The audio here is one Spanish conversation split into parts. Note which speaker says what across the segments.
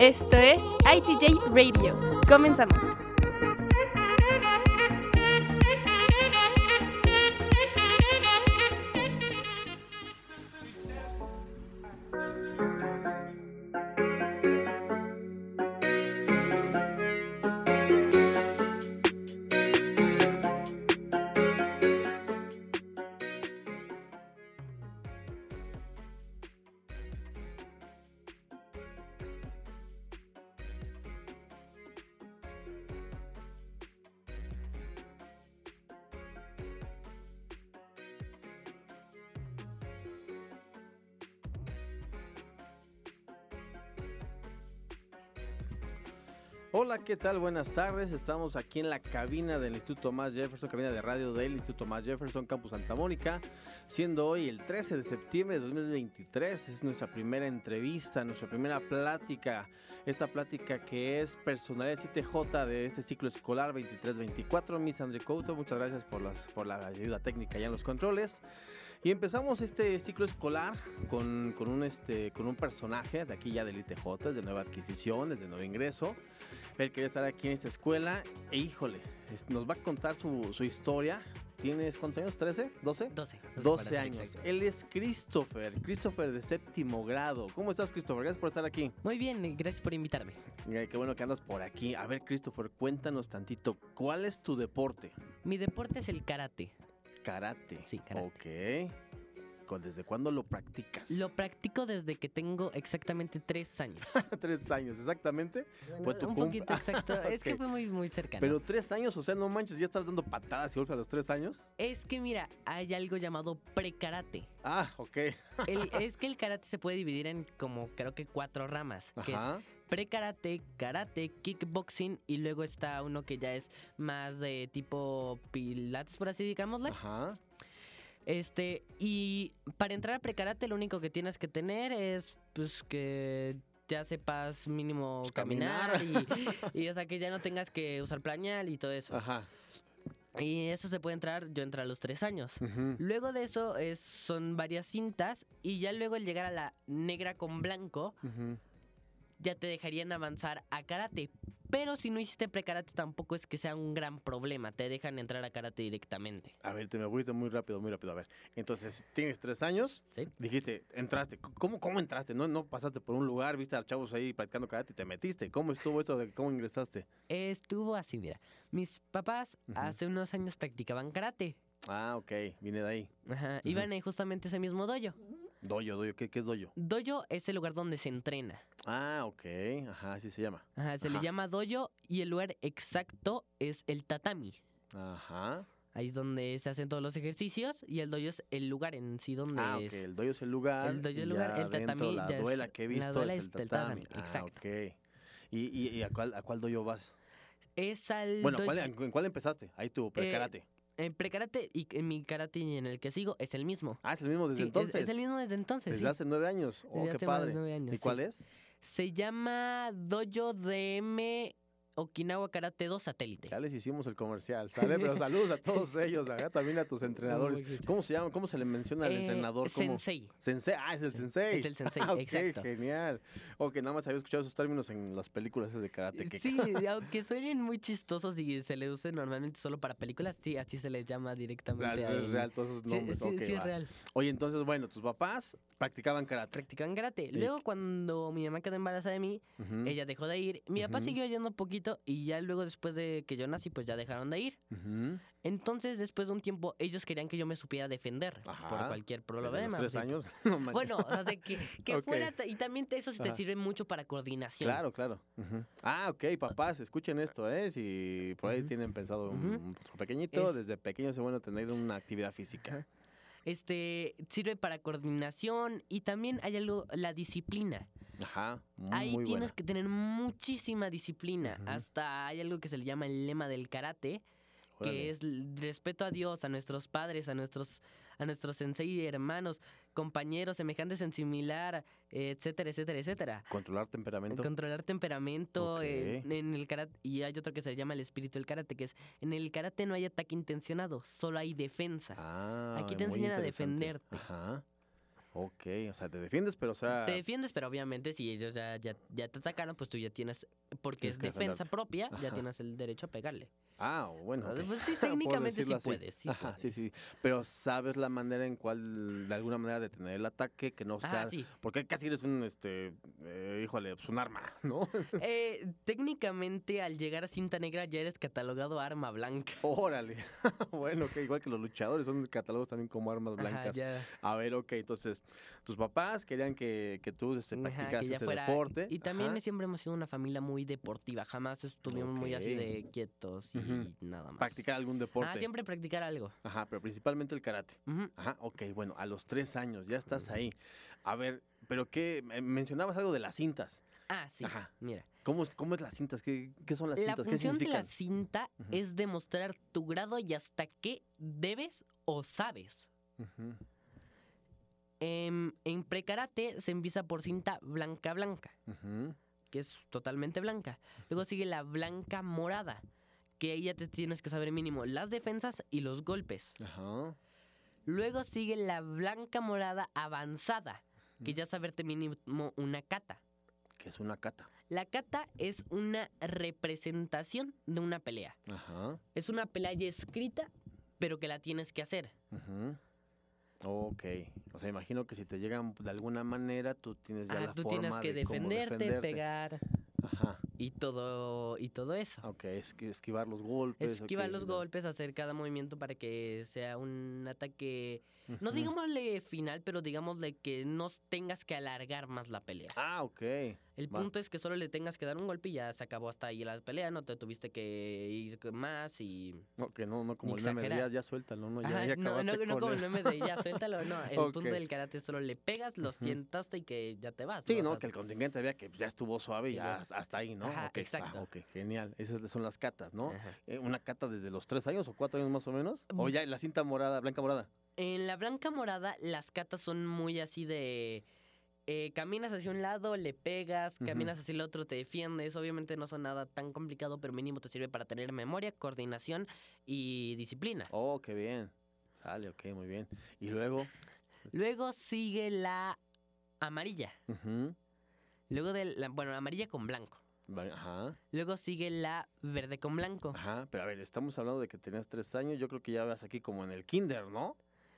Speaker 1: Esto es ITJ Radio. Comenzamos.
Speaker 2: Hola, ¿qué tal? Buenas tardes. Estamos aquí en la cabina del Instituto Thomas Jefferson, cabina de radio del Instituto Thomas Jefferson, Campus Santa Mónica, siendo hoy el 13 de septiembre de 2023. Es nuestra primera entrevista, nuestra primera plática. Esta plática que es Personalidad 7J de este ciclo escolar 23-24. Miss André Couto, muchas gracias por la ayuda técnica ya en los controles. Y empezamos este ciclo escolar con un personaje de aquí ya del ITJ, es de nueva adquisición, es de nuevo ingreso. Él quería estar aquí en esta escuela e híjole, nos va a contar su historia. ¿Tienes cuántos años? ¿13? ¿12? 12 años. Exacto. Él es Christopher de séptimo grado. ¿Cómo estás, Christopher? Gracias por estar aquí.
Speaker 3: Muy bien, gracias por invitarme.
Speaker 2: Qué bueno que andas por aquí. A ver, Christopher, cuéntanos tantito. ¿Cuál es tu deporte?
Speaker 3: Mi deporte es el karate.
Speaker 2: Karate.
Speaker 3: Sí, karate.
Speaker 2: Ok. ¿Desde cuándo lo practicas?
Speaker 3: Lo practico desde que tengo exactamente 3 años.
Speaker 2: 3 años, exactamente.
Speaker 3: Bueno, un poquito exacto. Okay. Es que fue muy cercano.
Speaker 2: Pero 3 años, o sea, no manches, ya estás dando patadas y golpes a los 3 años.
Speaker 3: Es que mira, hay algo llamado pre-karate.
Speaker 2: Ah, ok.
Speaker 3: Es que el karate se puede dividir en como creo que 4 ramas.
Speaker 2: Ajá.
Speaker 3: Que es pre-karate, karate, kickboxing y luego está uno que ya es más de tipo pilates, por así digámosle.
Speaker 2: Ajá.
Speaker 3: Y para entrar a pre-karate lo único que tienes que tener es pues que ya sepas mínimo caminar. y o sea que ya no tengas que usar pañal y todo eso.
Speaker 2: Ajá.
Speaker 3: Y eso se puede entrar, yo entré a los 3 años.
Speaker 2: Uh-huh.
Speaker 3: Luego de eso son varias cintas y ya luego al llegar a la negra con blanco,
Speaker 2: uh-huh,
Speaker 3: ya te dejarían avanzar a karate. Pero si no hiciste pre-karate tampoco es que sea un gran problema. Te dejan entrar a karate directamente.
Speaker 2: A ver, te me voy muy rápido. A ver, entonces, tienes 3 años.
Speaker 3: Sí.
Speaker 2: Dijiste, entraste. ¿Cómo entraste? ¿No pasaste por un lugar, viste a los chavos ahí practicando karate y te metiste? ¿Cómo estuvo eso de cómo ingresaste?
Speaker 3: Estuvo así, mira. Mis papás hace unos años practicaban karate.
Speaker 2: Ah, ok. Vine de ahí.
Speaker 3: Ajá. Iban ahí justamente ese mismo dojo.
Speaker 2: Dojo. ¿Qué es dojo?
Speaker 3: Dojo es el lugar donde se entrena.
Speaker 2: Ah, ok. Ajá, así se llama.
Speaker 3: Ajá, se le llama dojo y el lugar exacto es el tatami.
Speaker 2: Ajá.
Speaker 3: Ahí es donde se hacen todos los ejercicios y el dojo es el lugar en sí donde
Speaker 2: es. Ok, el dojo es el lugar.
Speaker 3: El dojo es el lugar, el tatami.
Speaker 2: La duela que he visto es el tatami.
Speaker 3: Exacto.
Speaker 2: Ok. ¿Y a cuál dojo vas?
Speaker 3: Es al
Speaker 2: bueno,
Speaker 3: dojo.
Speaker 2: ¿en cuál empezaste? Ahí tu pre-karate.
Speaker 3: En pre-karate y en mi karate en el que sigo es el mismo.
Speaker 2: Ah, es el mismo desde
Speaker 3: sí,
Speaker 2: entonces.
Speaker 3: Es el mismo desde entonces.
Speaker 2: Desde hace 9 años. Oh,
Speaker 3: desde
Speaker 2: qué padre.
Speaker 3: 9 años,
Speaker 2: ¿Y cuál es?
Speaker 3: Se llama Dojo DM Okinawa Karate 2 Satélite.
Speaker 2: Ya les hicimos el comercial, ¿sale? Pero saludos a todos ellos, acá también a tus entrenadores. ¿Cómo se llama? ¿Cómo se le menciona al entrenador?
Speaker 3: Sensei.
Speaker 2: Sensei, es el sensei.
Speaker 3: Es el sensei,
Speaker 2: okay,
Speaker 3: exacto.
Speaker 2: Genial. Ok, nada más había escuchado esos términos en las películas de karate.
Speaker 3: Sí, aunque suenen muy chistosos y se le usen normalmente solo para películas, sí, así se les llama directamente.
Speaker 2: Es real todos esos nombres.
Speaker 3: Sí,
Speaker 2: okay,
Speaker 3: sí es real.
Speaker 2: Oye, entonces, bueno, tus papás practicaban karate.
Speaker 3: Luego, cuando mi mamá quedó embarazada de mí, ella dejó de ir. Mi papá siguió yendo un poquito y ya luego después de que yo nací, pues ya dejaron de ir. Entonces, después de un tiempo, ellos querían que yo me supiera defender por cualquier problema.
Speaker 2: ¿Desde los 3 años?
Speaker 3: Bueno, o sea, que okay, fuera... Y también eso te sirve mucho para coordinación.
Speaker 2: Claro. Ah, ok, papás, escuchen esto, ¿eh? Si por ahí tienen pensado un pequeñito, desde pequeño es bueno tener una actividad física.
Speaker 3: Sirve para coordinación y también hay algo, la disciplina.
Speaker 2: Ajá,
Speaker 3: ahí
Speaker 2: muy
Speaker 3: tienes
Speaker 2: buena.
Speaker 3: que tener muchísima disciplina. Hasta hay algo que se le llama el lema del karate, que es respeto a Dios, a nuestros padres, a nuestros sensei, hermanos, compañeros, semejantes en similar, etcétera.
Speaker 2: Controlar temperamento. Okay.
Speaker 3: En el karate. Y hay otro que se llama el espíritu del karate, que es en el karate no hay ataque intencionado, solo hay defensa. Aquí te enseñan a defenderte.
Speaker 2: Ajá. Ok, o sea, te defiendes, pero o sea...
Speaker 3: Te defiendes, pero obviamente si ellos ya te atacaron, pues tú ya tienes, porque
Speaker 2: Tienes
Speaker 3: es
Speaker 2: que
Speaker 3: defensa
Speaker 2: defenderte.
Speaker 3: propia, ya
Speaker 2: Ajá.
Speaker 3: tienes el derecho a pegarle.
Speaker 2: Bueno, ok.
Speaker 3: Pues sí,
Speaker 2: Por
Speaker 3: técnicamente sí
Speaker 2: decirlo así.
Speaker 3: puedes, sí
Speaker 2: Ajá, sí,
Speaker 3: puedes.
Speaker 2: sí. Pero sabes la manera en cual, de alguna manera, detener el ataque, que no sea...
Speaker 3: Sí.
Speaker 2: Porque casi eres un, híjole, pues un arma, ¿no?
Speaker 3: Técnicamente al llegar a cinta negra ya eres catalogado arma blanca.
Speaker 2: Órale. Bueno, ok, igual que los luchadores son catálogos también como armas
Speaker 3: Ajá,
Speaker 2: blancas.
Speaker 3: ya.
Speaker 2: A ver, ok, entonces, tus papás querían que tú practicaras
Speaker 3: Que ya
Speaker 2: ese
Speaker 3: fuera.
Speaker 2: deporte.
Speaker 3: Y también
Speaker 2: Ajá.
Speaker 3: siempre hemos sido una familia muy deportiva. Jamás estuvimos muy así
Speaker 2: Ok.
Speaker 3: de quietos y
Speaker 2: Ujú.
Speaker 3: nada más.
Speaker 2: Practicar algún deporte.
Speaker 3: Siempre practicar algo.
Speaker 2: Ajá, pero principalmente el karate.
Speaker 3: Ujú.
Speaker 2: Ajá, ok, bueno, a los 3 años ya estás ahí. A ver, pero ¿qué? Mencionabas algo de las cintas.
Speaker 3: Sí.
Speaker 2: Ajá.
Speaker 3: Mira.
Speaker 2: ¿Cómo es las cintas? ¿Qué son las
Speaker 3: La
Speaker 2: cintas? ¿Qué
Speaker 3: función de la
Speaker 2: significan?
Speaker 3: cinta
Speaker 2: Ujú.
Speaker 3: es demostrar tu grado y hasta qué debes o sabes.
Speaker 2: Ujú.
Speaker 3: En prekarate se empieza por cinta blanca,
Speaker 2: Ujú.
Speaker 3: que es totalmente blanca. Luego sigue la blanca morada, que ahí ya te tienes que saber mínimo las defensas y los golpes.
Speaker 2: Ajá.
Speaker 3: Luego sigue la blanca morada avanzada, que
Speaker 2: Ujú.
Speaker 3: ya saberte mínimo una kata.
Speaker 2: ¿Qué es una kata?
Speaker 3: La kata es una representación de una pelea.
Speaker 2: Ajá.
Speaker 3: Es una pelea ya escrita, pero que la tienes que hacer.
Speaker 2: Ujú. Ok. O sea, imagino que si te llegan de alguna manera, tú tienes ya la
Speaker 3: Tú
Speaker 2: forma
Speaker 3: tienes que
Speaker 2: de cómo
Speaker 3: defenderte, pegar
Speaker 2: Ajá.
Speaker 3: y todo eso.
Speaker 2: Ok, es que esquivar los golpes.
Speaker 3: Esquivar
Speaker 2: ok,
Speaker 3: los golpes, hacer cada movimiento para que sea un ataque, no
Speaker 2: Ujú.
Speaker 3: digámosle final, pero digámosle que no tengas que alargar más la pelea.
Speaker 2: Ok.
Speaker 3: El
Speaker 2: Va.
Speaker 3: punto es que solo le tengas que dar un golpe y ya se acabó hasta ahí la pelea, no te tuviste que ir más y...
Speaker 2: Ok, no como
Speaker 3: Ni
Speaker 2: el meme de
Speaker 3: exagerar.
Speaker 2: ya suéltalo, ¿no? Ya,
Speaker 3: Ajá,
Speaker 2: ya
Speaker 3: no
Speaker 2: acabaste
Speaker 3: como
Speaker 2: con
Speaker 3: el
Speaker 2: él.
Speaker 3: meme de ya, suéltalo, no. El
Speaker 2: Ok.
Speaker 3: punto del karate es solo le pegas, lo
Speaker 2: Ujú.
Speaker 3: sientaste y que ya te vas.
Speaker 2: Sí,
Speaker 3: O
Speaker 2: ¿no?
Speaker 3: sea,
Speaker 2: Que el contingente vea que pues, ya estuvo suave y
Speaker 3: Y
Speaker 2: ya
Speaker 3: ya
Speaker 2: hasta ahí, ¿no?
Speaker 3: Ajá,
Speaker 2: Ok,
Speaker 3: exacto.
Speaker 2: ok, genial. Esas son las catas, ¿no?
Speaker 3: Ajá.
Speaker 2: ¿Una cata desde los 3 años o 4 años más o menos? ¿O ya la cinta morada, blanca morada?
Speaker 3: En la blanca morada, las katas son muy así de... caminas hacia un lado, le pegas,
Speaker 2: Ujú.
Speaker 3: caminas hacia el otro, te defiendes. Obviamente no son nada tan complicado, pero mínimo te sirve para tener memoria, coordinación y disciplina.
Speaker 2: Oh, qué bien. Sale, ok, muy bien. Y luego...
Speaker 3: Luego sigue la amarilla.
Speaker 2: ujú,
Speaker 3: Luego la amarilla con blanco.
Speaker 2: Ajá,
Speaker 3: Luego sigue la verde con blanco.
Speaker 2: ajá. Pero a ver, estamos hablando de que tenías 3 años. Yo creo que ya vas aquí como en el kinder, ¿no?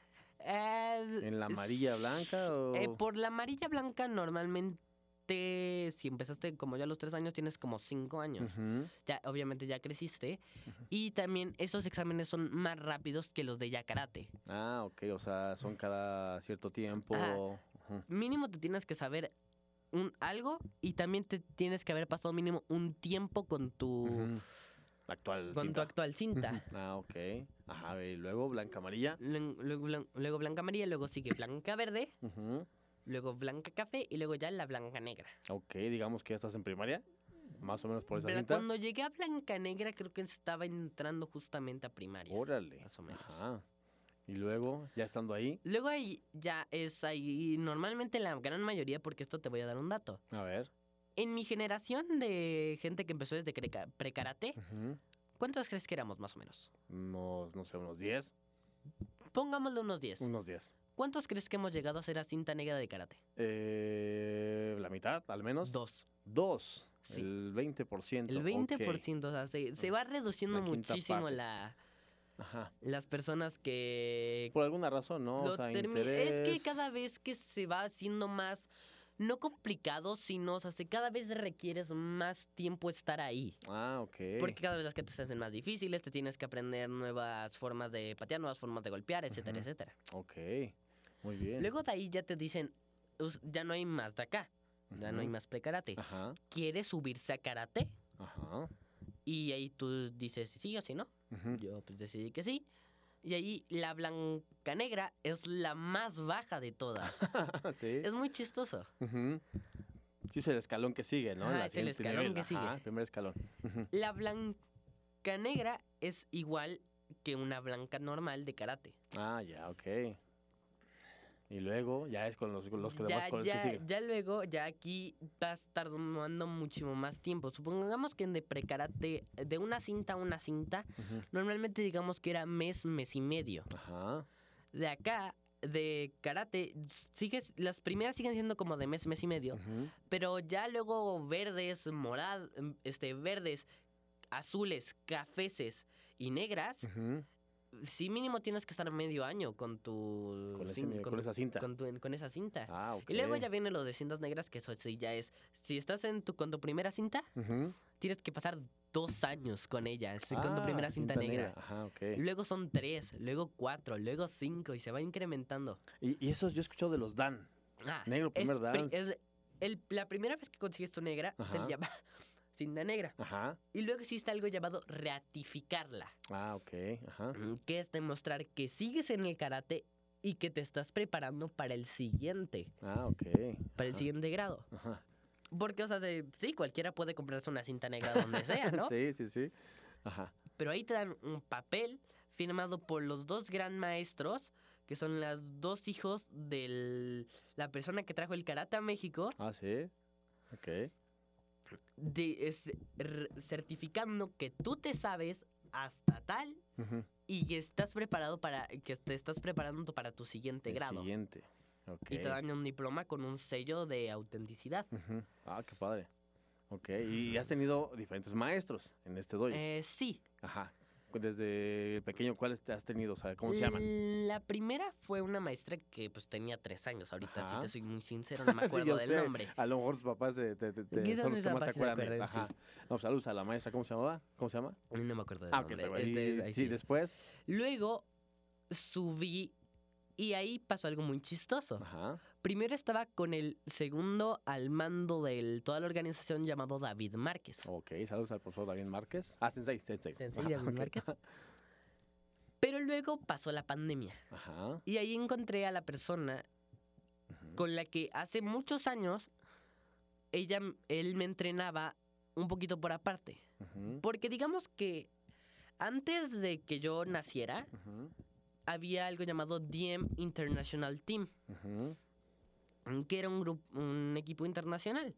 Speaker 2: ¿En la amarilla blanca o...?
Speaker 3: Por la amarilla blanca normalmente, si empezaste como ya a los 3 años, tienes como 5 años.
Speaker 2: Ujú,
Speaker 3: Ya, obviamente ya creciste.
Speaker 2: ujú.
Speaker 3: Y también esos exámenes son más rápidos que los de ya karate.
Speaker 2: Ah, ok, o sea, son cada cierto tiempo.
Speaker 3: Ajá.
Speaker 2: Ujú,
Speaker 3: Mínimo te tienes que saber algo y también te tienes que haber pasado mínimo un tiempo con tu,
Speaker 2: ujú. Actual
Speaker 3: con tu
Speaker 2: cinta.
Speaker 3: actual cinta.
Speaker 2: Ah, ok. Ajá, a ver, y luego blanca amarilla.
Speaker 3: Luego blanca amarilla, luego sigue blanca verde,
Speaker 2: Ujú.
Speaker 3: luego blanca café y luego ya la blanca negra.
Speaker 2: Ok, digamos que ya estás en primaria. Más o menos por esa cinta.
Speaker 3: Cuando llegué a blanca negra creo que estaba entrando justamente a primaria.
Speaker 2: Órale.
Speaker 3: Más o menos.
Speaker 2: Ajá. Y luego, ya estando ahí,
Speaker 3: Luego ahí ya es ahí, normalmente la gran mayoría, porque esto te voy a dar un dato.
Speaker 2: a ver.
Speaker 3: En mi generación de gente que empezó desde prekarate,
Speaker 2: Ujú.
Speaker 3: ¿cuántos crees que éramos más o menos?
Speaker 2: No sé, unos 10.
Speaker 3: Pongámosle unos 10.
Speaker 2: Unos 10.
Speaker 3: ¿Cuántos crees que hemos llegado a ser a cinta negra de karate?
Speaker 2: La mitad, al menos.
Speaker 3: 2.
Speaker 2: 2.
Speaker 3: Sí.
Speaker 2: El 20%.
Speaker 3: El
Speaker 2: ok.
Speaker 3: 20%, o sea, se va reduciendo
Speaker 2: La quinta
Speaker 3: muchísimo
Speaker 2: parte.
Speaker 3: las
Speaker 2: Ajá.
Speaker 3: personas que
Speaker 2: Por alguna razón, ¿no? O sea,
Speaker 3: Es que
Speaker 2: interés.
Speaker 3: cada vez que se va haciendo más, no complicado, sino, o sea, cada vez requieres más tiempo estar ahí.
Speaker 2: Ah, ok.
Speaker 3: Porque cada vez las que te se hacen más difíciles, te tienes que aprender nuevas formas de patear, nuevas formas de golpear, etcétera,
Speaker 2: Ujú.
Speaker 3: etcétera.
Speaker 2: Ok. Muy bien.
Speaker 3: Luego de ahí ya te dicen, ya no hay más de acá, ya no hay
Speaker 2: Ujú.
Speaker 3: más pre-karate.
Speaker 2: Ajá.
Speaker 3: ¿Quieres subirse a karate?
Speaker 2: Ajá.
Speaker 3: Y ahí tú dices si sí o si no.
Speaker 2: Ujú.
Speaker 3: Yo pues decidí que sí. Y ahí la blanca negra es la más baja de todas.
Speaker 2: Sí.
Speaker 3: Es muy chistoso.
Speaker 2: Ujú. Sí, es el escalón que sigue, ¿no?
Speaker 3: Ajá,
Speaker 2: La
Speaker 3: es el
Speaker 2: siguiente
Speaker 3: escalón
Speaker 2: nivel.
Speaker 3: que sigue.
Speaker 2: Ajá, primer escalón. Ujú.
Speaker 3: La blanca negra es igual que una blanca normal de karate.
Speaker 2: Ah, ya, ok. Y luego ya es con los demás colores que siguen.
Speaker 3: Ya luego, ya aquí vas tardando muchísimo más tiempo. Supongamos que en de prekarate, de una cinta a una cinta,
Speaker 2: Ujú.
Speaker 3: normalmente digamos que era mes y medio.
Speaker 2: Ajá.
Speaker 3: De acá, de karate, las primeras siguen siendo como de mes y medio, pero ya luego verdes, verdes, azules, cafeses y negras, sí mínimo tienes que estar medio año con
Speaker 2: con esa cinta.
Speaker 3: Con esa cinta.
Speaker 2: Ah, ok.
Speaker 3: Y luego ya viene lo de cintas negras, que eso sí ya es, si estás con tu primera cinta, tienes que pasar 2 años con ella, con tu primera cinta negra.
Speaker 2: Ajá, ok.
Speaker 3: Luego son 3, luego 4, luego 5 y se va incrementando.
Speaker 2: Y esos yo he escuchado de los Dan. Negro, primer Dan.
Speaker 3: La primera vez que consigues tu negra se le llama cinta negra.
Speaker 2: Ajá.
Speaker 3: Y luego existe algo llamado ratificarla.
Speaker 2: Ah, ok. Ajá.
Speaker 3: Que es demostrar que sigues en el karate y que te estás preparando para el siguiente.
Speaker 2: Ah, ok.
Speaker 3: Para el siguiente grado.
Speaker 2: Ajá.
Speaker 3: Porque, o sea, sí, cualquiera puede comprarse una cinta negra donde sea, ¿no?
Speaker 2: Sí. Ajá.
Speaker 3: Pero ahí te dan un papel firmado por los 2 gran maestros, que son los 2 hijos de la persona que trajo el karate a México.
Speaker 2: Ah, sí. Ok.
Speaker 3: Certificando que tú te sabes hasta tal y que estás preparado que te estás preparando para tu siguiente grado.
Speaker 2: Siguiente. Okay.
Speaker 3: Y te dan un diploma con un sello de autenticidad.
Speaker 2: Ah, qué padre. Ok, y has tenido diferentes maestros en este dojo.
Speaker 3: Sí.
Speaker 2: Ajá. Desde pequeño, ¿cuáles has tenido? O sea, ¿cómo se llaman?
Speaker 3: La primera fue una maestra que pues tenía 3 años. Ahorita, si
Speaker 2: Ajá.
Speaker 3: te soy muy sincero, no me acuerdo del nombre.
Speaker 2: A lo mejor tus papás son los que más se acuerdan. Ajá. No, saludos a la maestra. ¿Cómo se llamaba? ¿Cómo se llama?
Speaker 3: No me acuerdo del
Speaker 2: nombre.
Speaker 3: Pero
Speaker 2: sí, después.
Speaker 3: Luego subí y ahí pasó algo muy chistoso.
Speaker 2: Ajá.
Speaker 3: Primero estaba con el segundo al mando de toda la organización llamado David Márquez.
Speaker 2: Ok, saludos al profesor David Márquez. Sensei.
Speaker 3: Sensei David Márquez. Pero luego pasó la pandemia.
Speaker 2: Ajá.
Speaker 3: Y ahí encontré a la persona con la que hace muchos años él me entrenaba un poquito por aparte. Porque digamos que antes de que yo naciera, había algo llamado DM International Team, que era un equipo internacional.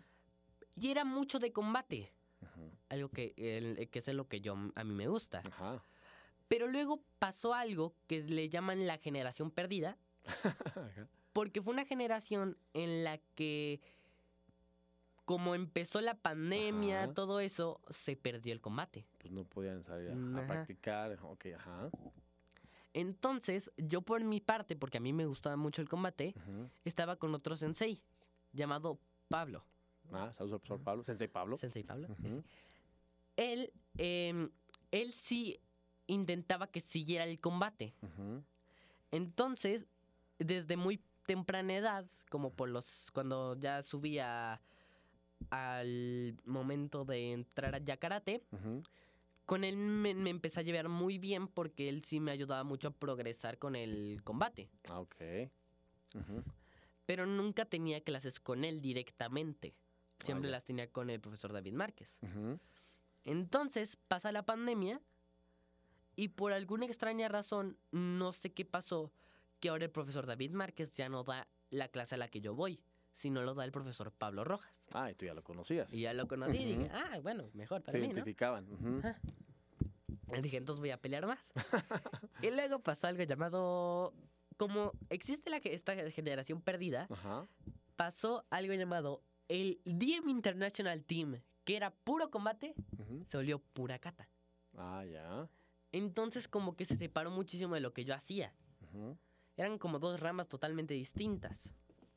Speaker 3: Y era mucho de combate, algo que es lo que a mí me gusta. Pero luego pasó algo que le llaman la generación perdida, porque fue una generación en la que, como empezó la pandemia, todo eso, se perdió el combate.
Speaker 2: Pues no podían salir a practicar. Ok, ajá.
Speaker 3: Entonces, yo por mi parte, porque a mí me gustaba mucho el combate, estaba con otro sensei llamado Pablo.
Speaker 2: Saludos al profesor Pablo. Sensei Pablo.
Speaker 3: Sensei Pablo. Él sí intentaba que siguiera el combate. Entonces, desde muy temprana edad, como cuando ya subía al momento de entrar a karate, con él me empecé a llevar muy bien porque él sí me ayudaba mucho a progresar con el combate.
Speaker 2: Ok.
Speaker 3: Pero nunca tenía clases con él directamente. Siempre las tenía con el profesor David Márquez. Entonces pasa la pandemia y por alguna extraña razón, no sé qué pasó, que ahora el profesor David Márquez ya no da la clase a la que yo voy, sino lo da el profesor Pablo Rojas.
Speaker 2: Y tú ya lo conocías.
Speaker 3: Y ya lo conocí y dije, bueno, mejor para mí, ¿no?
Speaker 2: Se identificaban.
Speaker 3: Dije, entonces voy a pelear más. Y luego pasó algo llamado... Como existe esta generación perdida, pasó algo llamado el DM International Team, que era puro combate, se volvió pura kata.
Speaker 2: Ya.
Speaker 3: Entonces como que se separó muchísimo de lo que yo hacía. Eran como 2 ramas totalmente distintas.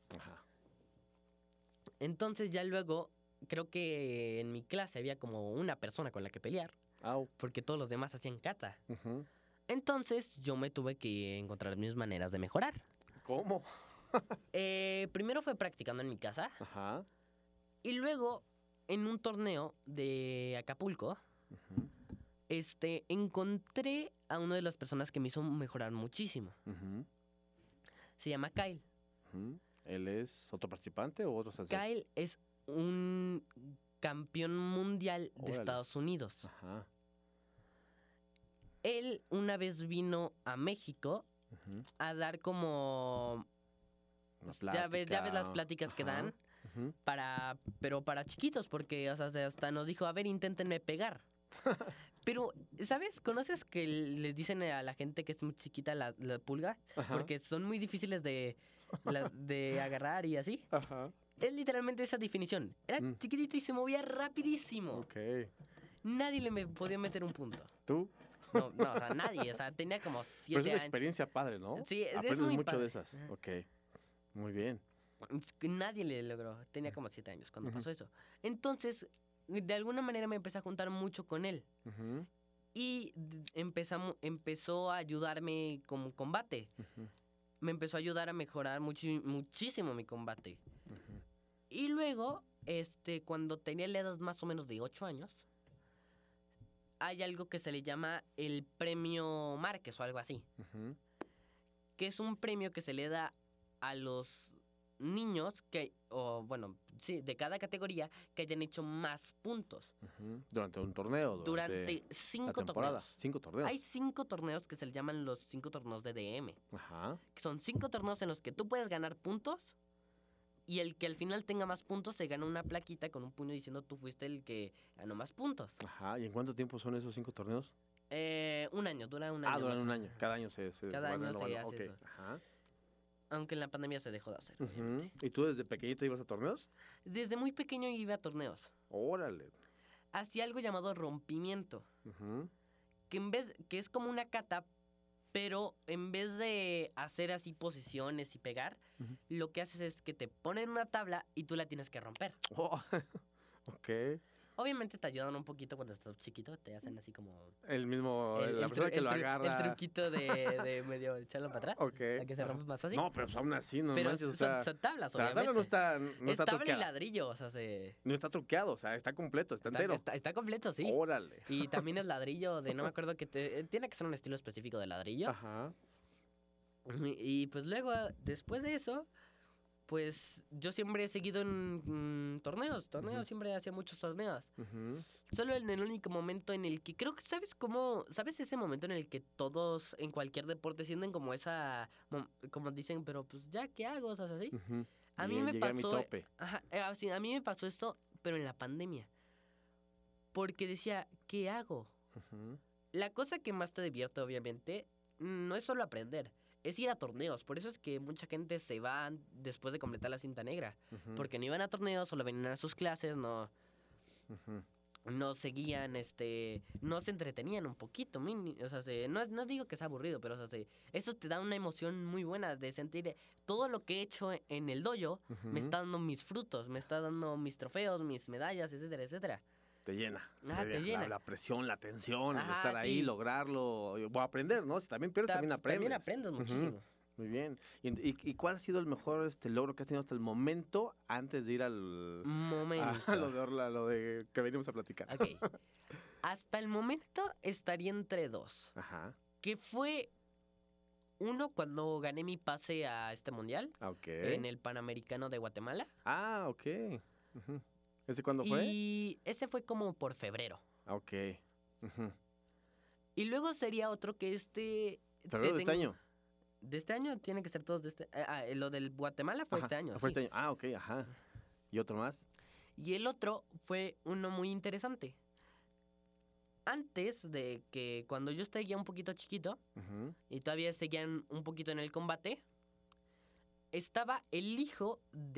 Speaker 3: Entonces ya luego, creo que en mi clase había como una persona con la que pelear. Porque todos los demás hacían kata. Entonces yo me tuve que encontrar mis maneras de mejorar.
Speaker 2: ¿Cómo?
Speaker 3: Primero fue practicando en mi casa. Y luego, en un torneo de Acapulco, encontré a una de las personas que me hizo mejorar muchísimo. Se llama Kyle.
Speaker 2: ¿Él es otro participante o otro sensei?
Speaker 3: Kyle es un campeón mundial de Estados Unidos. Él una vez vino a México a dar como... Ya ves las pláticas que dan, pero para chiquitos, porque o sea, hasta nos dijo, a ver, inténtenme pegar. Pero, ¿sabes? ¿Conoces que les dicen a la gente que es muy chiquita la pulga?
Speaker 2: Ajá.
Speaker 3: Porque son muy difíciles de agarrar y así.
Speaker 2: Ajá.
Speaker 3: Es literalmente esa definición. Era chiquitito y se movía rapidísimo.
Speaker 2: Ok.
Speaker 3: Nadie podía meter un punto.
Speaker 2: ¿Tú?
Speaker 3: No, o sea, nadie. O sea, tenía como
Speaker 2: Pero
Speaker 3: 7
Speaker 2: es una
Speaker 3: años.
Speaker 2: experiencia padre, ¿no?
Speaker 3: Sí, es
Speaker 2: Aprendes
Speaker 3: muy
Speaker 2: mucho
Speaker 3: padre.
Speaker 2: de esas.
Speaker 3: Ajá.
Speaker 2: Ok. Muy bien.
Speaker 3: Es que nadie le logró. Tenía como 7 años cuando
Speaker 2: Ujú.
Speaker 3: pasó eso. Entonces, de alguna manera me empecé a juntar mucho con él.
Speaker 2: Ujú,
Speaker 3: Y empezó a ayudarme con combate.
Speaker 2: ujú,
Speaker 3: Me empezó a ayudar a mejorar muchísimo mi combate.
Speaker 2: ujú,
Speaker 3: Y luego, cuando tenía la edad más o menos de 8 años, hay algo que se le llama el premio Márquez o algo así.
Speaker 2: ujú.
Speaker 3: Que es un premio que se le da a los niños de cada categoría que hayan hecho más puntos.
Speaker 2: Ujú. Durante un torneo.
Speaker 3: Durante
Speaker 2: la
Speaker 3: 5
Speaker 2: temporada.
Speaker 3: torneos.
Speaker 2: 5 torneos.
Speaker 3: Hay 5 torneos que se le llaman los 5 torneos de DM.
Speaker 2: Ajá.
Speaker 3: Que son 5 torneos en los que tú puedes ganar puntos. Y el que al final tenga más puntos se gana una plaquita con un puño diciendo tú fuiste el que ganó más puntos.
Speaker 2: Ajá. ¿Y en cuánto tiempo son esos 5 torneos?
Speaker 3: Un año, dura un año.
Speaker 2: Duran
Speaker 3: más
Speaker 2: un
Speaker 3: o
Speaker 2: año.
Speaker 3: menos.
Speaker 2: Cada año se
Speaker 3: Cada
Speaker 2: van
Speaker 3: año se
Speaker 2: renovando.
Speaker 3: hace
Speaker 2: Ok.
Speaker 3: eso.
Speaker 2: Ajá.
Speaker 3: Aunque en la pandemia se dejó de hacer.
Speaker 2: Ujú.
Speaker 3: obviamente.
Speaker 2: ¿Y tú desde pequeñito ibas a torneos?
Speaker 3: Desde muy pequeño iba a torneos.
Speaker 2: Órale.
Speaker 3: Hacía algo llamado rompimiento.
Speaker 2: Ujú.
Speaker 3: Que es como una kata, pero en vez de hacer así posiciones y pegar,
Speaker 2: Ujú.
Speaker 3: lo que haces es que te ponen una tabla y tú la tienes que romper.
Speaker 2: Oh, ok.
Speaker 3: Obviamente te ayudan un poquito cuando estás chiquito, te hacen así como...
Speaker 2: El mismo, la persona que lo agarra.
Speaker 3: El truquito de medio echarlo para atrás,
Speaker 2: Ok.
Speaker 3: para que se rompa más fácil.
Speaker 2: No, pero pues aún así, no
Speaker 3: pero
Speaker 2: manches, o sea,
Speaker 3: son tablas,
Speaker 2: o sea, la
Speaker 3: obviamente.
Speaker 2: tabla no
Speaker 3: es
Speaker 2: está
Speaker 3: tabla y
Speaker 2: truqueada.
Speaker 3: ladrillo, o sea, se...
Speaker 2: No está truqueado, o sea, está completo, está entero.
Speaker 3: Está completo, sí.
Speaker 2: Órale.
Speaker 3: Y también es ladrillo no me acuerdo tiene que ser un estilo específico de ladrillo.
Speaker 2: Ajá.
Speaker 3: Y pues luego, después de eso, pues yo siempre he seguido en torneos,
Speaker 2: Ujú.
Speaker 3: siempre hacía muchos torneos.
Speaker 2: Ujú.
Speaker 3: Solo en el único momento en el que creo que, ¿sabes ese momento en el que todos en cualquier deporte sienten como como dicen, pero pues ya, ¿qué hago? O sea, así.
Speaker 2: Ujú.
Speaker 3: A mí
Speaker 2: Llegué-
Speaker 3: me
Speaker 2: llegué a mi
Speaker 3: pasó,
Speaker 2: tope.
Speaker 3: ajá, sí, a mí me pasó esto, pero en la pandemia. Porque decía, ¿qué hago?
Speaker 2: Ujú.
Speaker 3: La cosa que más te divierte, obviamente, no es solo aprender, es ir a torneos. Por eso es que mucha gente se va después de completar la cinta negra.
Speaker 2: Ujú.
Speaker 3: Porque no iban a torneos, solo venían a sus clases, no
Speaker 2: Ujú.
Speaker 3: seguían, no se entretenían un poquito. O sea, no digo que sea aburrido, pero o sea, eso te da una emoción muy buena de sentir todo lo que he hecho en el dojo me
Speaker 2: Ujú.
Speaker 3: está dando mis frutos, me está dando mis trofeos, mis medallas, etcétera, etcétera.
Speaker 2: Te llena.
Speaker 3: Te llena.
Speaker 2: La presión, la tensión, el
Speaker 3: Ajá,
Speaker 2: estar ahí,
Speaker 3: sí.
Speaker 2: lograrlo. O aprender, ¿no? Si también pierdes, también aprendes.
Speaker 3: También aprendes
Speaker 2: Ujú.
Speaker 3: muchísimo.
Speaker 2: Muy bien. ¿Y cuál ha sido el mejor logro que has tenido hasta el momento antes de ir
Speaker 3: Momento.
Speaker 2: a lo de que venimos a platicar?
Speaker 3: Ok. Hasta el momento estaría entre 2.
Speaker 2: Ajá.
Speaker 3: Que fue uno cuando gané mi pase a este mundial
Speaker 2: Ok.
Speaker 3: en el Panamericano de Guatemala.
Speaker 2: Ah, ok. Ujú. ¿Ese cuándo fue?
Speaker 3: Y ese fue como por febrero.
Speaker 2: Ah, ok. Ujú.
Speaker 3: Y luego sería otro que
Speaker 2: ¿Febrero de este año?
Speaker 3: De este año tiene que ser todos de este. Lo del Guatemala fue
Speaker 2: Ajá.
Speaker 3: este año.
Speaker 2: Fue
Speaker 3: sí.
Speaker 2: este año. Ah, ok, ajá. ¿Y otro más?
Speaker 3: Y el otro fue uno muy interesante. Antes de que cuando yo estaba ya un poquito chiquito
Speaker 2: Ujú.
Speaker 3: y todavía seguían un poquito en el combate, estaba el hijo